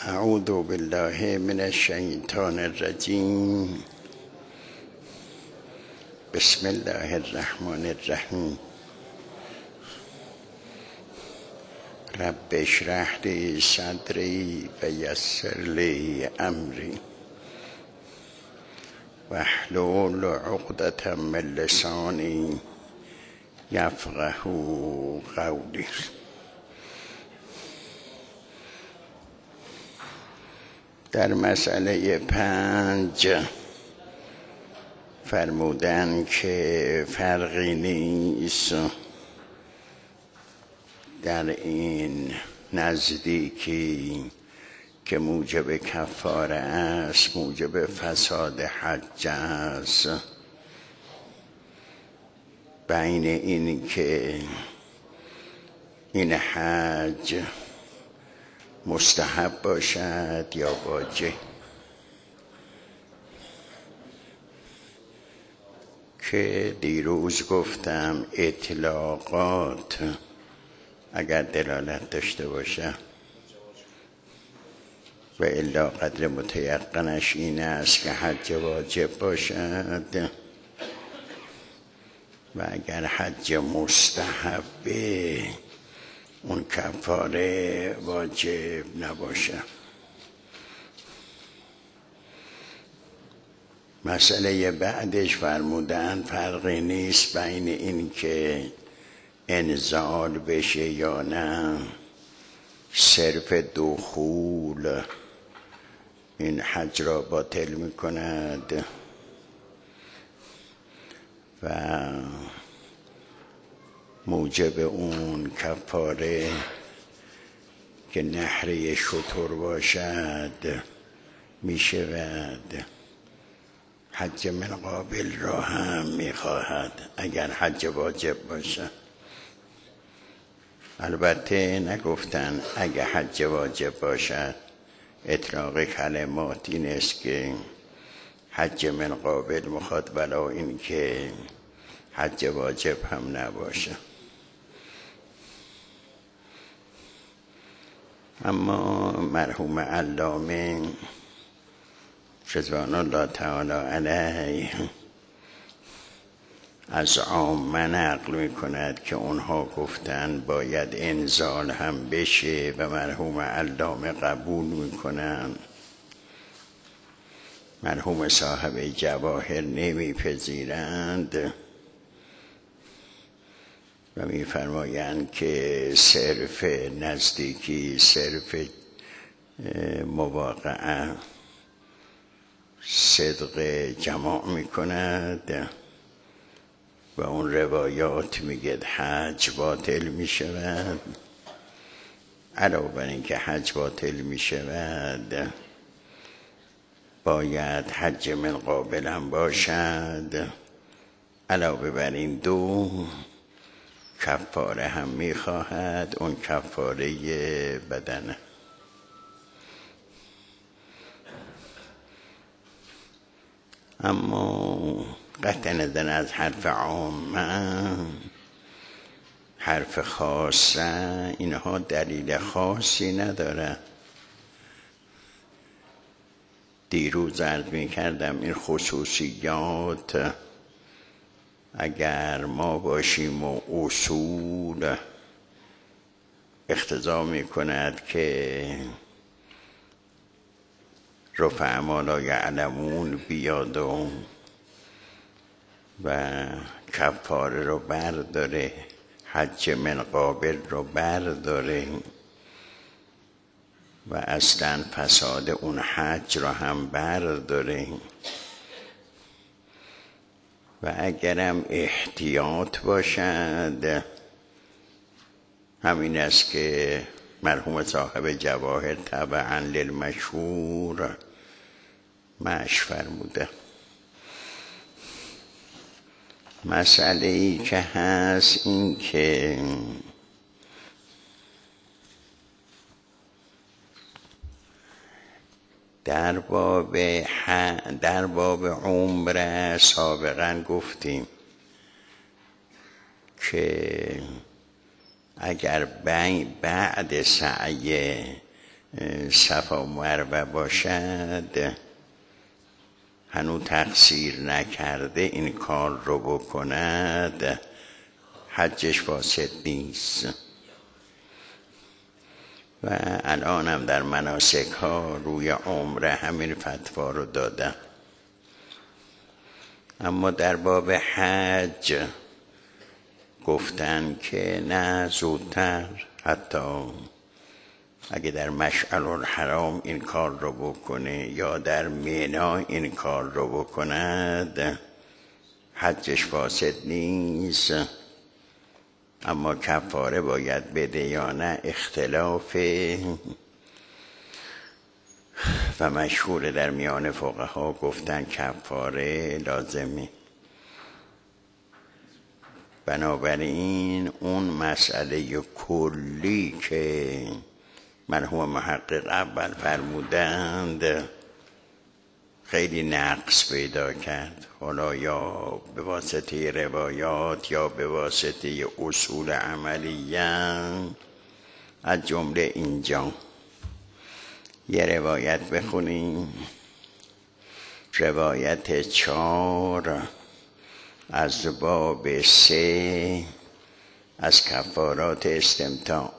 اعوذ بالله من الشیطان الرجیم. بسم الله الرحمن الرحیم. رب اشرح لی صدری و یسر لی امری واحلل عقدة من لسانی یفقهوا قولی. در مسئله 5 فرمودن که فرقی نیست در این نزدیکی که موجب کفاره است، موجب فساد حج است، بین این که این حج مستحب باشد یا واجب. که دیروز گفتم اطلاقات اگر دلالت داشته باشه و الا قدر متیقنش این است که حج واجب باشد، و اگر حج مستحبه اون کفاره واجب نباشه. مسئله بعدش فرمودن فرقی نیست بین این که انزال بشه یا نه، صرف دخول این حج را باطل میکند و موجب اون کفاره که نحره شتر باشد میشود. حج من قابل را هم میخواهد اگر حج واجب باشه. البته نگفتن اگر حج واجب باشد، اطلاق کلمات این است که حج من قابل مخاطب ولا این که حج واجب هم نباشه. اما مرحوم علامه رضوان الله تعالی علیه از عامه نقل میکند که اونها گفتن باید انزال هم بشه و مرحوم علامه قبول میکنن. مرحوم صاحب جواهر نمیپذیرند و میفرمایند که صرف نزدیکی، صرف مواقعه صدق جماع میکند و اون روایات میگه حج باطل میشود. علاوه بر این که حج باطل میشود باید حج من قابل هم باشد. علاوه بر این دو کفاره هم میخواهد، اون کفاره بدنه. اما قطع نظر از حرف عامه، حرف خاصه، اینها دلیل خاصی نداره. دیروز عرض میکردم این خصوصیات اگر ما باشیم و اصول اقتضا میکند که رفع ما لا یعلمون بیاد و کفاره رو برداره، حج من قابل رو برداره و اصلا فساد اون حج رو هم برداره. و اگرم احتیاط باشد، همین است که مرحوم صاحب جواهر تبعا للمشهور مش فرموده. مسئله ای که هست این که در باب عمره سابقا گفتیم که اگر بعد سعی صفا و مروه باشد هنوز تقصیر نکرده این کار رو بکند حجش فاسد نیست. و الانم در مناسک ها روی عمره همین فتوا رو دادم. اما در باب حج گفتن که نه، زودتر، حتی اگه در مشعر الحرام این کار رو بکنه یا در مینا این کار رو بکند حجش فاسد نیست. اما کفاره باید بده یا نه اختلافه و مشهور در میان فقها گفتن کفاره لازمه. بنابراین اون مسئله کلی که مرحوم محقق اول فرمودند خیلی نقص پیدا کرد، حالا یا به واسطه روایات یا به واسطه اصول عملیه. از جمله اینجا یه روایت بخونیم، روایت 4 از باب 3 از کفارات استمتاع،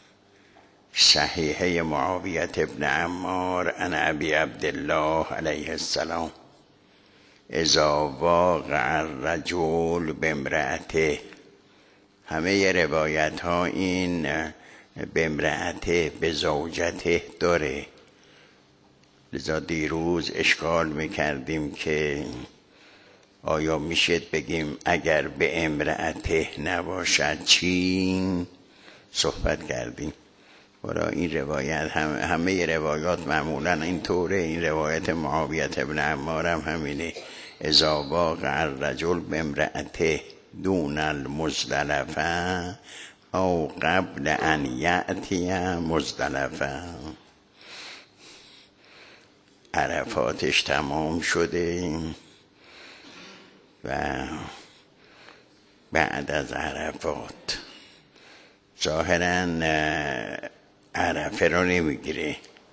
صحیحه معاویة ابن عمار عن ابی عبدالله علیه السلام اذا واقع الرجل بامرأته. همه روایت ها این بامرأته به زوجته داره. لذا دیروز اشکال میکردیم که آیا میشد بگیم اگر به امرأته نباشد چی؟ صحبت کردیم. برای این روایت همه روایات معمولا اینطوره. این روایت معاویة ابن عمار هم همینه، اذا واقع الرجل بامرأته دون المزدلفه او قبل ان یأتی مزدلفه. عرفاتش تمام شده و بعد از عرفات ظاهراً عرفه رو نمیگیره.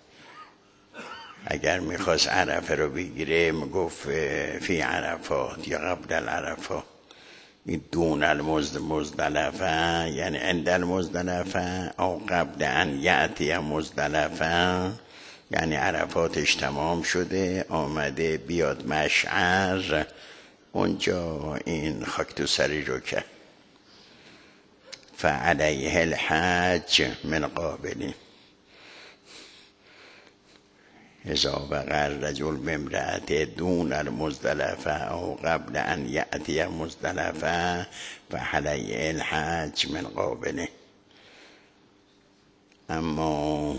اگر میخواست عرفه رو بگیره میگفت فی عرفات یا قبل العرفات. این دون المزدلفه یعنی عند المزدلفه او قبل ان یأتی مزدلفه، یعنی عرفاتش تمام شده آمده بیاد مشعر، اونجا این خاک تو سری رو کرد. فعلیه الحج من قابل اذا وقع الرجل بامرأته دون المزدلفه او قبل ان یأتی مزدلفه فعلیه الحج من قابل. اما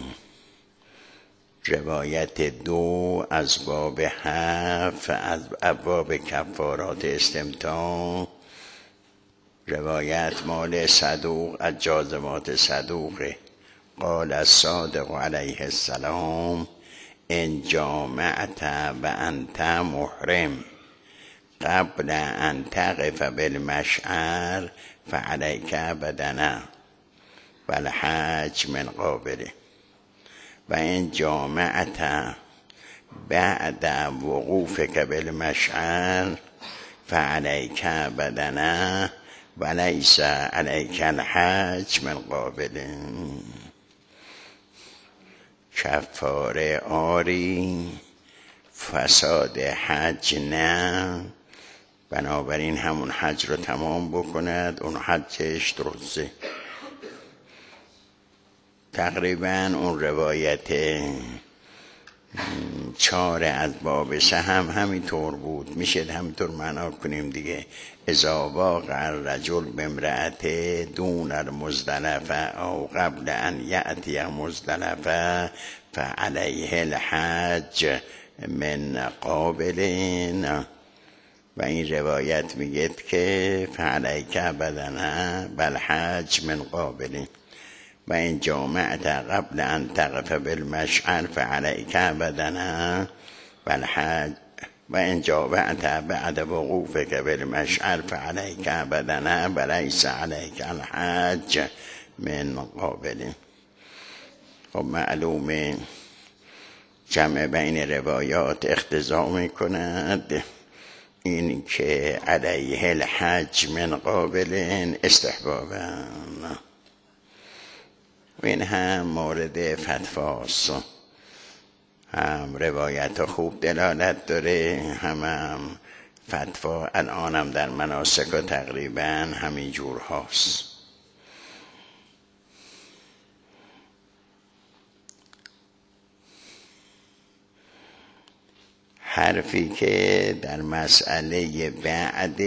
روایت 2 از باب 7 از ابواب کفارات استمتاع، روایت مال صدوق از جازمات صدوقه. قال الصادق علیه السلام ان جامعت و انت محرم قبل ان تقف بالمشعر فعلیک بدنه والحج من قابله و ان جامعت بعد وقوفک بالمشعر فعلیک بدنه ولیس علیک الحج من قابله. کفاره آری، فساد حج نه. بنابراین همون حج رو تمام بکند، اون حجش درسته. تقریبا اون روایت 4 از باب 3 هم همینطور بود، میشه همینطور معنا کنیم دیگه. اذا واقع الرجل بامرأته دون المزدلفه او قبل ان یأتی مزدلفه فعلیه الحج من قابل. و این روایت میگه که فعلیک بدنه بل حج من قابل و این جامعت قبل ان تقف بالمشعر فعلیک بدنه والحج و این جامعت بعد وقوفک بالمشعر فعلیک بدنه ولیس علیک الحج من قابل. خب معلومه جمع بین روایات اقتضا میکند این که علیه الحج من قابل استحبابا، و این هم مورد فتواست، هم روایت خوب دلالت داره، هم فتوا الانم در مناسک و تقریبا همین جور هاست. حرفی که در مسئله بعد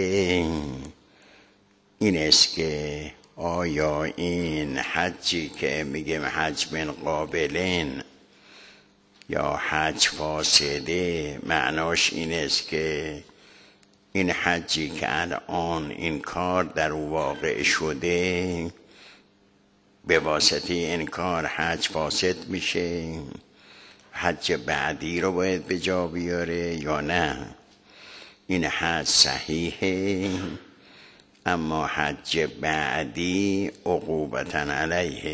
این است که آیا این حجی که میگیم حج من قابلین یا حج فاسده، معناش این است که این حجی که الان این کار در واقع شده به واسطه این کار حج فاسد میشه، حج بعدی رو باید به جا بیاره، یا نه این حج صحیحه اما حج بعدی عقوبتاً علیه.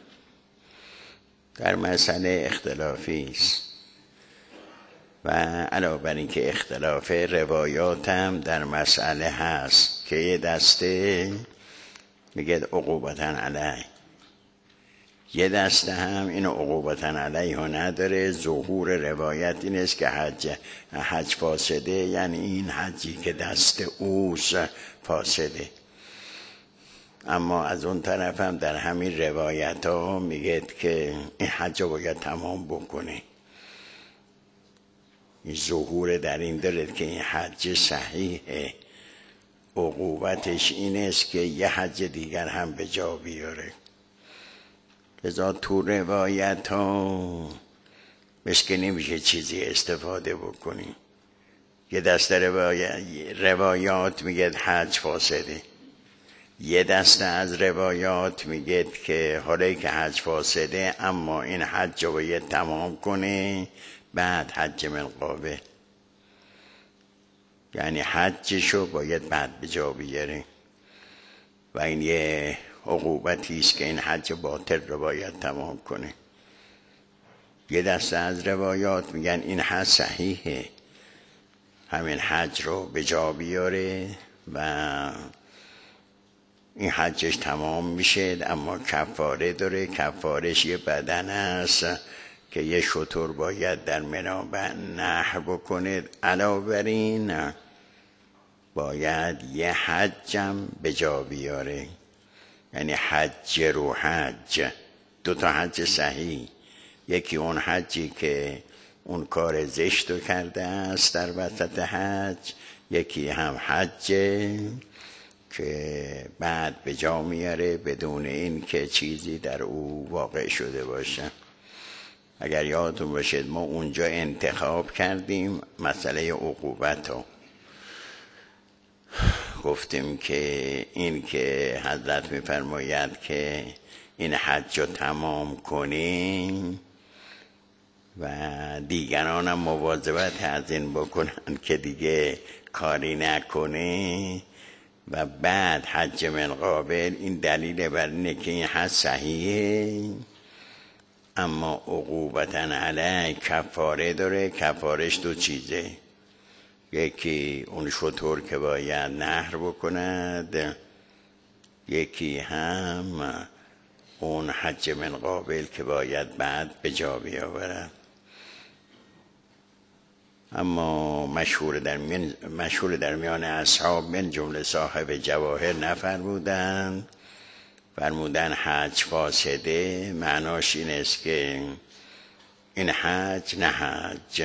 در مسئله اختلافی است و علاوه بر این که اختلاف روایات هم در مسئله هست که یه دسته میگه عقوبتاً علیه، یه دسته هم این عقوبتاً علیه نداره. ظهور روایت این است که حج فاسده، یعنی این حجی که دست اوست فاسده. اما از اون طرف هم در همین روایت ها میگه که این حج باید تمام بکنه. این ظهور در این داره که این حج صحیحه، عقوبتش این است که یه حج دیگر هم به جا بیاره. لذا تو روایت ها مثل نمیشه چیزی استفاده بکنی. یه دسته روایات میگه حج فاسده، یه دسته از روایات میگه که حالا که حج فاسده اما این حج رو باید تمام کنه بعد حج من قابل، یعنی حجشو باید بعد به جا بیاره و این یه عقوبتی است که این حج باطل رو باید تمام کنه. یه دسته از روایات میگن این حج صحیحه، همین حج رو به جا بیاره و این حجش تمام میشه اما کفاره داره. کفارش یه بدن است که یه شتر باید در منی نحر بکنه، علاوه بر این باید یه حجم به جا بیاره، یعنی حج رو حج، دو تا حج صحیح، یکی اون حجی که اون کار زشت رو کرده است در وسط حج، یکی هم حج که بعد به جا میاره بدون این که چیزی در او واقع شده باشه. اگر یادتون باشید ما اونجا انتخاب کردیم مسئله عقوبت رو، گفتیم که این که حضرت میفرماید که این حج رو تمام کنیم و دیگران هم مواظبت از این بکنن که دیگه کاری نکنه و بعد حج من قابل، این دلیل بر اینه که این حج صحیحه اما عقوبتاً علیه کفاره داره. کفارش دو چیزه، یکی اون شطور که باید نحر بکند، یکی هم اون حج من قابل که باید بعد به جا بیاورد. اما مشهور در میان اصحاب من جمله صاحب جواهر نفرمودن، فرمودن حج فاسده، معناش این است که این حج نه حج،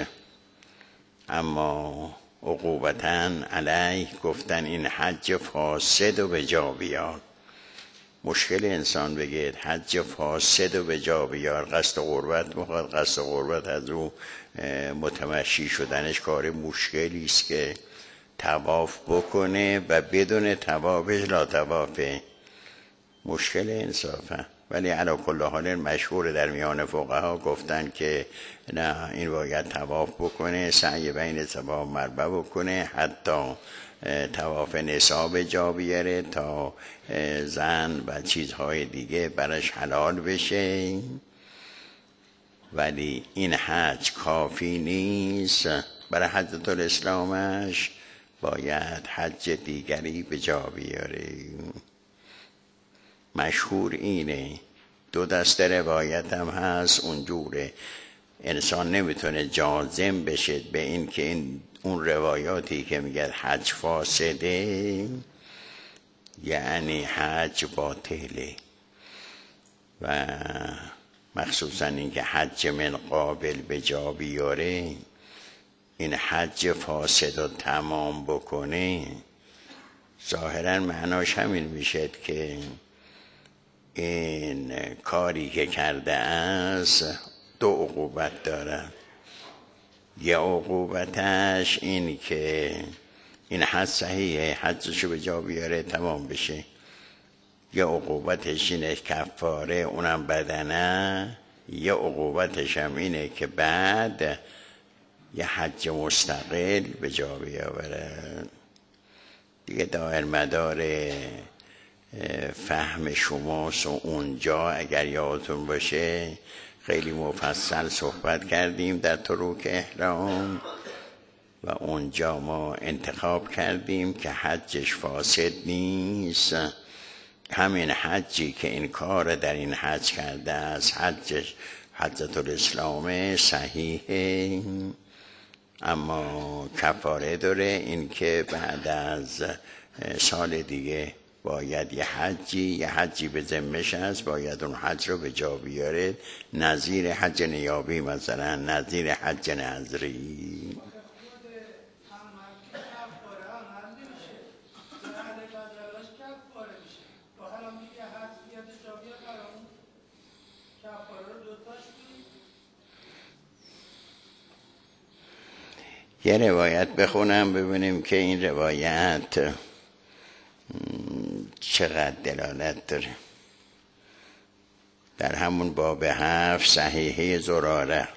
اما عقوبتاً علیه گفتن این حج فاسد و به جا بیار. مشکل انسان بگید حج فاسد و به جا بیار، قصد قربت بخواد، قصد قربت از او متمشی شدنش کار مشکلی است که طواف بکنه و بدون طوافش لا طوافه، مشکل انصافه. ولی علی کل حال مشهور در میان فقها گفتن که نه، این باید طواف بکنه، سعی بین صفا و مروه بکنه، حتی طواف نساء جا بیاره تا زن و چیزهای دیگه برش حلال بشه ولی این حج کافی نیست. برای حجة الاسلامش باید حج دیگری به جا بیاره. مشهور اینه، دو دسته روایت هم هست اونجوره. انسان نمیتونه جازم بشه به این که اون روایاتی که میگه حج فاسده یعنی حج باطله، و مخصوصا این که حج من قابل به جا بیاره، این حج فاسد رو تمام بکنه، ظاهرا معناش همین میشه که این کاری که کرده است دو عقوبت داره. یه عقوبتش این که این حج صحیحه، حجشو به جا بیاره تمام بشه. یه عقوبتش اینه کفاره، اونم بدنه. یه عقوبتش هم اینه که بعد یه حج مستقل به جا بیاوره. دیگه دائر مدار فهم شماست و اونجا اگر یادتون باشه خیلی مفصل صحبت کردیم در طرق احرام، و اونجا ما انتخاب کردیم که حجش فاسد نیست. همین حجی که این کار در این حج کرده است حجش حجة الاسلام صحیحه، اما کفاره داره. این که بعد از سال دیگه باید یه حجی به ذمه‌ش هست، باید اون حج رو به جا بیاره، نظیر حج نیابی، مثلا نظیر حج نظری. یه روایت بخونم ببینیم که این روایت چقدر دلالت داره. در همون باب 7 صحیحه زراره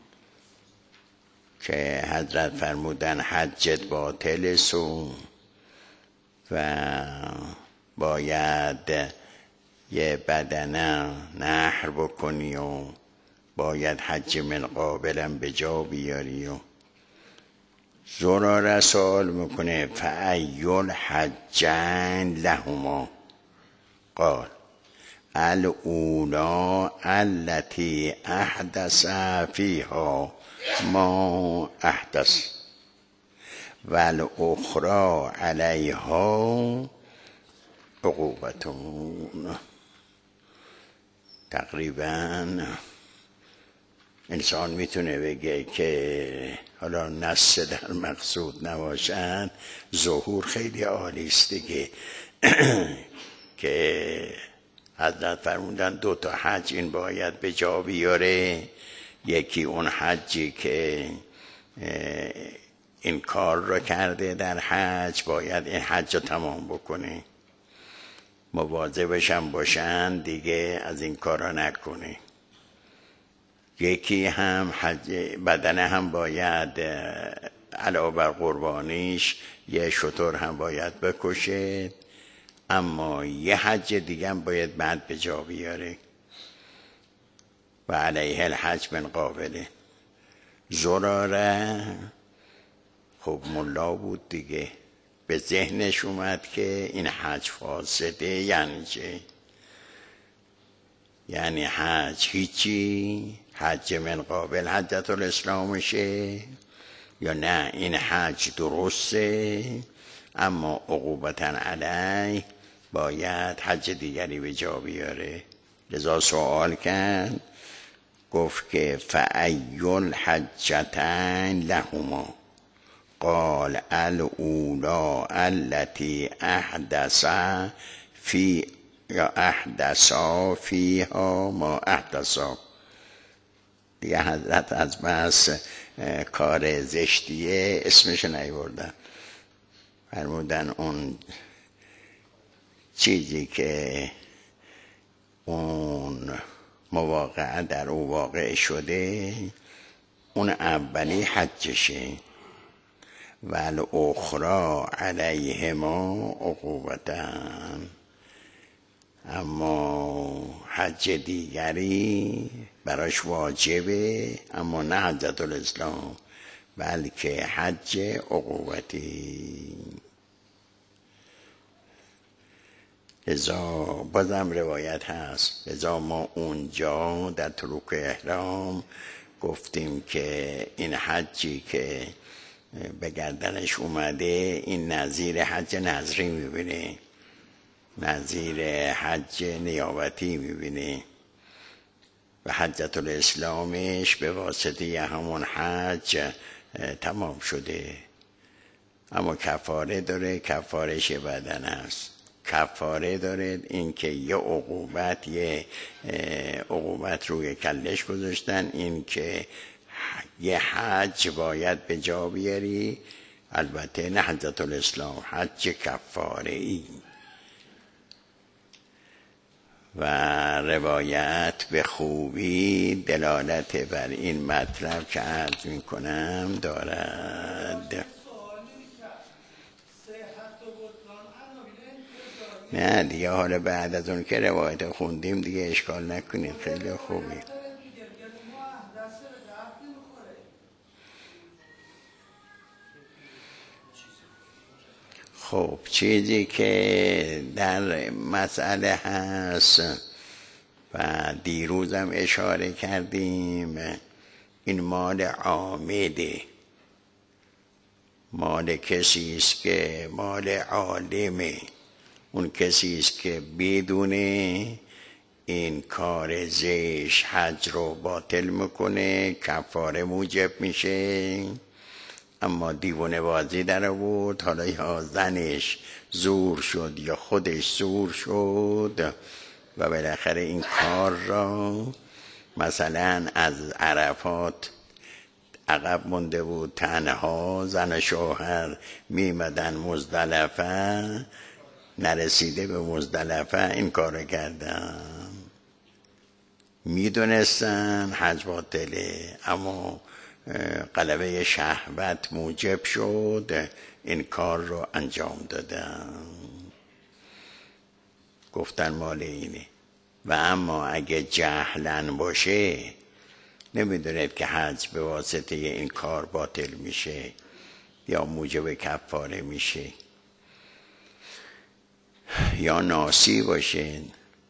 که حضرت فرمودن حجت باطل سو و باید یه بدنه نحر بکنی و باید حج من قابلم به جا بیاری. و زراره سوال میکنه فأی الحجین لهما؟ قال الاولی التي احدث فيها ما احدث والاخرى علیها عقوبتون. تقریبا انسان میتونه بگه که حالا نص در مقصود نباشن، ظهور خیلی عالی است دیگه که حضرت فرمودن 2 تا حج این باید به جا بیاره. یکی اون حجی که این کار رو کرده در حج باید این حج رو تمام بکنه، مواظبش هم باشن دیگه از این کارا نکنه. یکی هم حج بدنه هم باید علاوه بر قربانیش یه شتر هم باید بکشه، اما یه حج دیگه هم باید بعد به جا بیاره. و علیه الحج من قابله. زراره خب ملا بود دیگه، به ذهنش اومد که این حج فاسده. یعنی چه؟ یعنی حج هیچی، حج من قابل حجة الاسلامشه، یا نه این حج درسته اما عقوبتاً علیه باید حج دیگری به جا بیاره. لذا سوال کرد، گفت که فأی الحجتین لهما؟ قال الاولی التي احدث احدثا فیها ما احدثا. دیگه حضرت از بس کار زشتیه اسمش نیوردن، فرمودن اون چیزی که اون مواقع در او واقع شده اون اولی حجشه، والاخرى علیهما عقوبتن، اما حج دیگری براش واجبه، اما نه حجت الاسلام بلکه حج عقوبتی. لذا بازم روایت هست، لذا ما اونجا در طرق احرام گفتیم که این حجی که به گردنش اومده این نظیر حج نظری میبینه، نظیر حج نیابتی میبینه و حجت الاسلامش به واسطه همون حج تمام شده. اما کفاره داره، کفارش بدن است. کفاره داره این که یه عقوبت روی کلش گذاشتن، این که یه حج باید به جا بیاری، البته نه حجت الاسلام، حج کفاره ای. و روایت به خوبی دلالت بر این مطلب که عرض می کنم دارد. نه دیگه حالا بعد از اون که روایت خوندیم دیگه اشکال نکنید، خیلی خوبی. خب چیزی که در مسئله هست و دیروزم اشاره کردیم، این مال عامده، مال کسی است که مال عالمه، اون کسی است که بدونه این کار زشت حج رو باطل میکنه، کفاره موجب میشه. اما دیوانه بازی در آورد، حالا یا زنش زور شد یا خودش زور شد و بالاخره این کار را مثلا از عرفات عقب مونده بود، تنها زن و شوهر میمدن مزدلفه، نرسیده به مزدلفه این کار کردن، میدونستن حج باطله اما غلبه شهوت موجب شد این کار رو انجام دادن، گفتن مال اینه. و اما اگه جهلن باشه، نمیدونید که حج به واسطه این کار باطل میشه یا موجب کفاره میشه، یا ناسی باشه،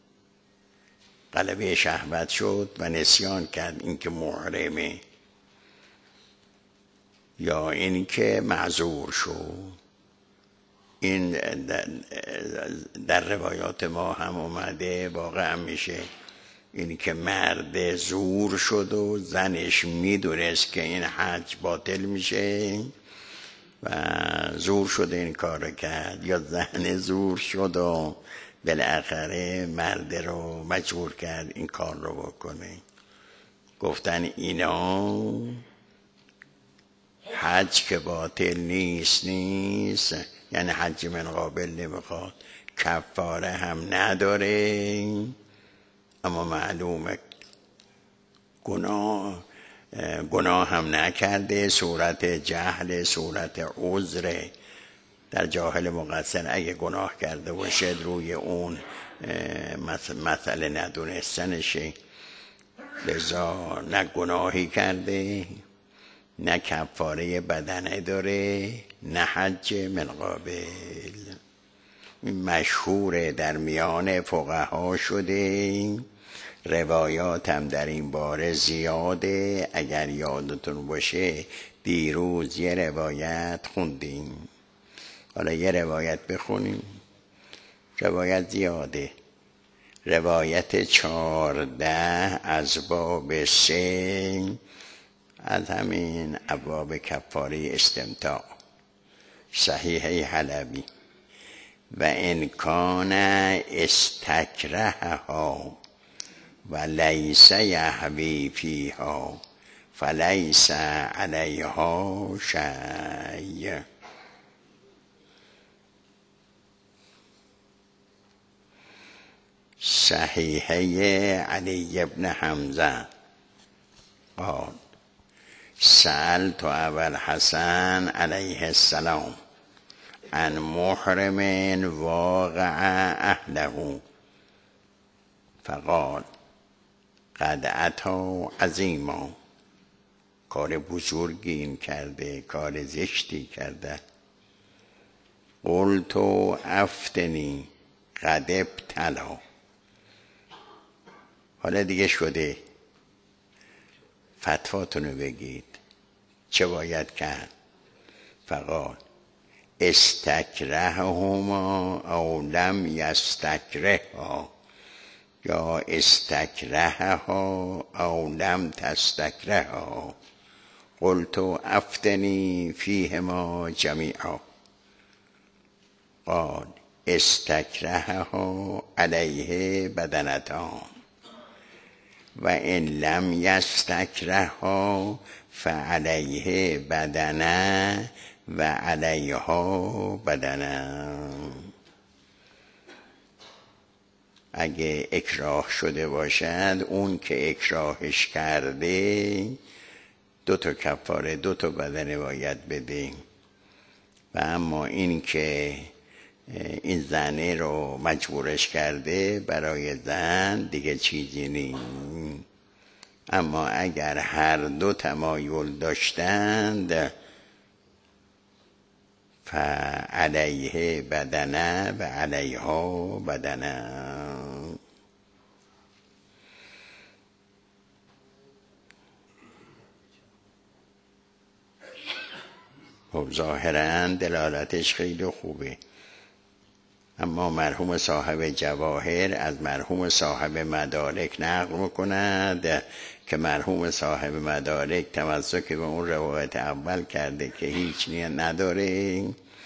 غلبه شهوت شد و نسیان کرد این که محرمه، یا این که معذور شد. این در روایات ما هم اومده، واقعا میشه این که مرد زور شد و زنش میدونست که این حج باطل میشه و زور شده این کار کرد، یا زن زور شد و بالاخره مرد رو مجبور کرد این کار رو بکنه. گفتن اینا حج که باطل نیست، یعنی حج من قابل نمیخواد، کفاره هم نداره، اما معلومه گناه هم نکرده، صورت جهل، صورت عذر. در جاهل مقصر اگه گناه کرده باشه روی اون مسئله ندونستنشه، لذا نه گناهی کرده، نه کفاره بدنه داره، نه حج من قابل. مشهور در میان فقها شده، روایات هم در این باره زیاده. اگر یادتون باشه دیروز یه روایت خوندیم، حالا یه روایت بخونیم، روایت زیاده. روایت 14 از باب 3 از همین ابواب کفاره استمتاع، صحیح حلبی. و ان کان استکرهها و لیس یهوی فیها فلیس علیها شیء. صحیحه علی ابن حمزه قال سألت ابا الحسن علیه السلام عن محرم واقع اهله فقال قد اتی عظیما، کار بزرگی این کرده، کار زشتی کرده. قلت افتنی قد ابتلا، حالا دیگه شده، فتواتونو بگید چه باید کرد. فقال استکرههما او لم یستکرهها، یا استکرهها او لم تستکرهها. قلت افتنی فیهما جمیعا. قال استکرهها علیه بدنتان و ان لم یستکرهها فعلیه بدنه و علیها بدنه. اگه اکراه شده باشد، اون که اکراهش کرده 2 کفاره 2 بدنه باید بده. و اما این که این زنه رو مجبورش کرده، برای زن دیگه چیزی نیست. اما اگر هر 2 تمایل داشتند، فعلیه بدنه و علیها بدنه. خب ظاهراً دلالتش خیلی خوبه، اما مرحوم صاحب جواهر از مرحوم صاحب مدارک نقل میکند که مرحوم صاحب مدارک تمسک به اون روایت اول کرده که هیچ نیه نداره،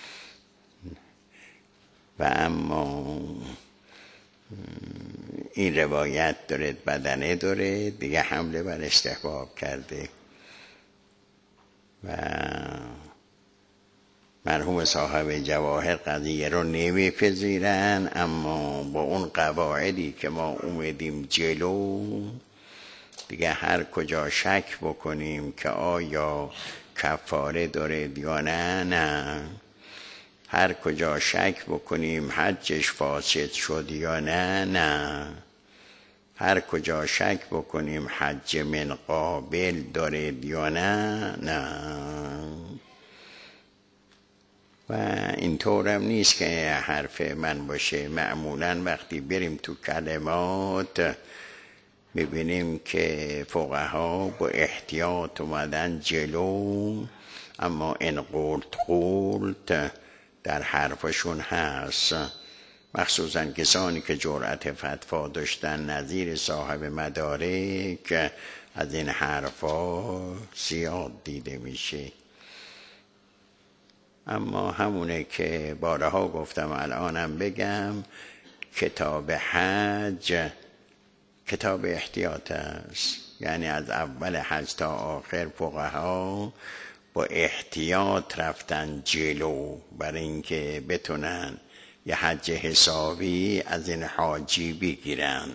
و اما این روایت داره بدنه داره دیگه، حمله بر استحباب کرده. و مرحوم صاحب جواهر قضیه رو نمیپذیرن، اما با اون قواعدی که ما اومدیم جلو، دیگه هر کجا شک بکنیم که آیا کفاره داره یا نه، هر کجا شک بکنیم حجش فاسد شد یا نه، هر کجا شک بکنیم حج من قابل داره یا نه. و اینطورم نیست که حرف من باشه. معمولا وقتی بریم تو کلمات میبینیم که فقها با احتیاط اومدن جلو، اما ان قلت در حرفشون هست، مخصوصا کسانی که جرأت فتوا داشتن نظیر صاحب مدارک، از این حرفا زیاد دیده میشه. اما همونه که بارها گفتم الانم بگم، کتاب حج کتاب احتیاط است. یعنی از اول حج تا آخر فقها با احتیاط رفتن جلو، برای اینکه بتونن یه حج حسابی از این حاجی بگیرن،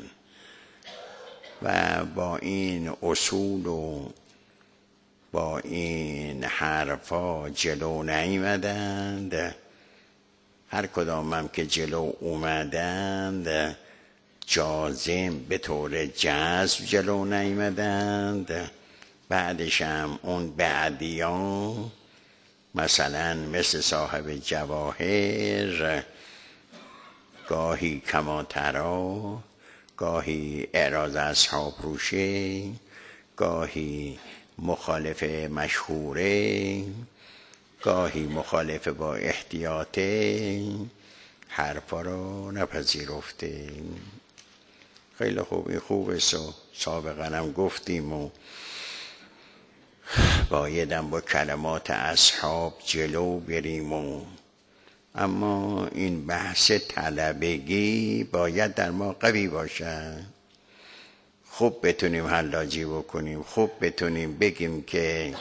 و با این اصول و با این حرفا جلو نیامدند. هر کدام هم که جلو اومدند جازم به طور جذب جلو نیامدند. بعدش هم اون بعدیان مثلا مثل صاحب جواهر گاهی کماترا، گاهی اعراض اصحاب روشه، گاهی مخالف مشهوره، گاهی مخالف با احتیاطه، حرفا رو نپذیرفته. خیلی خوب، این خوبه. سابقا هم گفتیم و بایدم با کلمات اصحاب جلو بریم اما این بحث طلبگی باید در ما قوی باشه. خوب بتونیم حلاجی بکنیم، خوب بتونیم بگیم که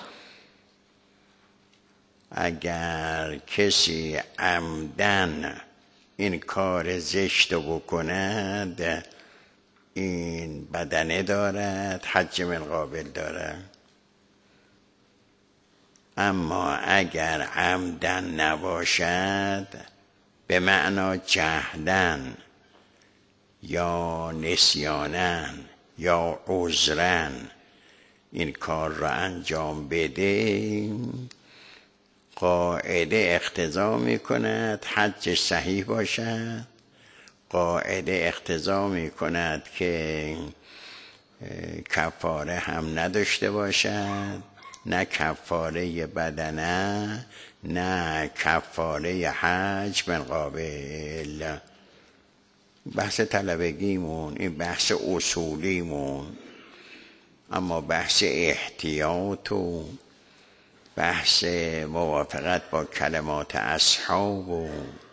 اگر کسی عمدن این کار زشت بکند، این بدنه دارد، حج من قابل دارد. اما اگر عمدن نباشد، به معنا جهلن یا نسیانن یا عذرن این کار را انجام بده، قاعده اقتضا می کند حجش صحیح باشد، قاعده اقتضا می کند که کفاره هم نداشته باشد، نه کفاره بدنه نه کفاره حج من قابل. بحث طلبگیمون این بحث اصولیمون، اما بحث احتیاط و بحث موافقت با کلمات اصحاب و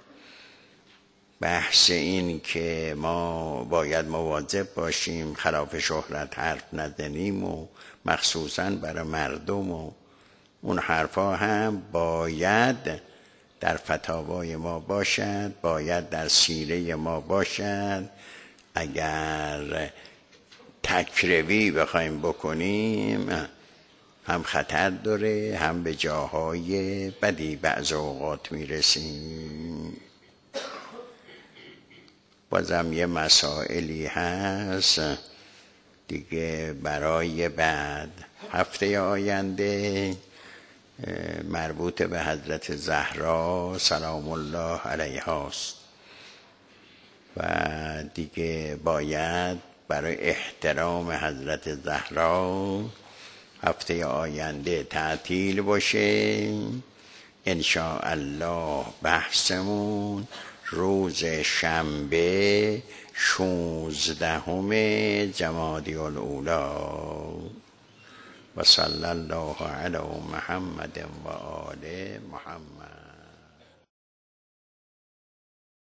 بحث این که ما باید مواظب باشیم خلاف شهرت حرف نزنیم و مخصوصا برای مردم و اون حرفا هم باید در فتاوای ما باشد، باید در سیره ما باشد. اگر تکروی بخوایم بکنیم هم خطر داره، هم به جاهای بدی بعض اوقات میرسیم. بازم یه مسائلی هست دیگه برای بعد هفته آینده، مربوط به حضرت زهرا سلام الله علیها است و دیگه باید برای احترام حضرت زهرا هفته آینده تعطیل باشه. انشاءالله بحثمون روز شنبه 16 جمادی الاولی و صلی الله علی محمد و آل محمد.